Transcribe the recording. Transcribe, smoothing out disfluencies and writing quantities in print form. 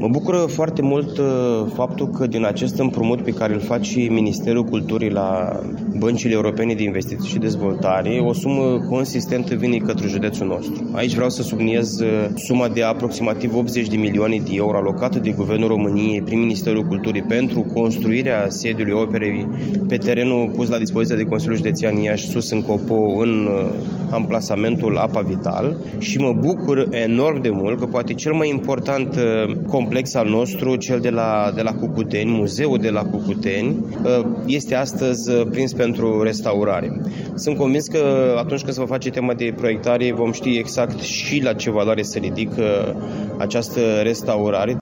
Mă bucură foarte mult faptul că din acest împrumut pe care îl face și Ministerul Culturii la băncile europene de investiții și dezvoltare, o sumă consistentă vine către județul nostru. Aici vreau să subliniez suma de aproximativ 80 de milioane de euro alocată de Guvernul României prin Ministerul Culturii pentru construirea sediului operei pe terenul pus la dispoziția de Consiliul Județean Iași, sus în Copo, în amplasamentul Apa Vital, și mă bucur enorm de mult că poate cel mai important complex al nostru, cel de la Cucuteni, muzeul de la Cucuteni, este astăzi prins pentru restaurare. Sunt convins că atunci când se va face tema de proiectare vom ști exact și la ce valoare se ridică această restaurare.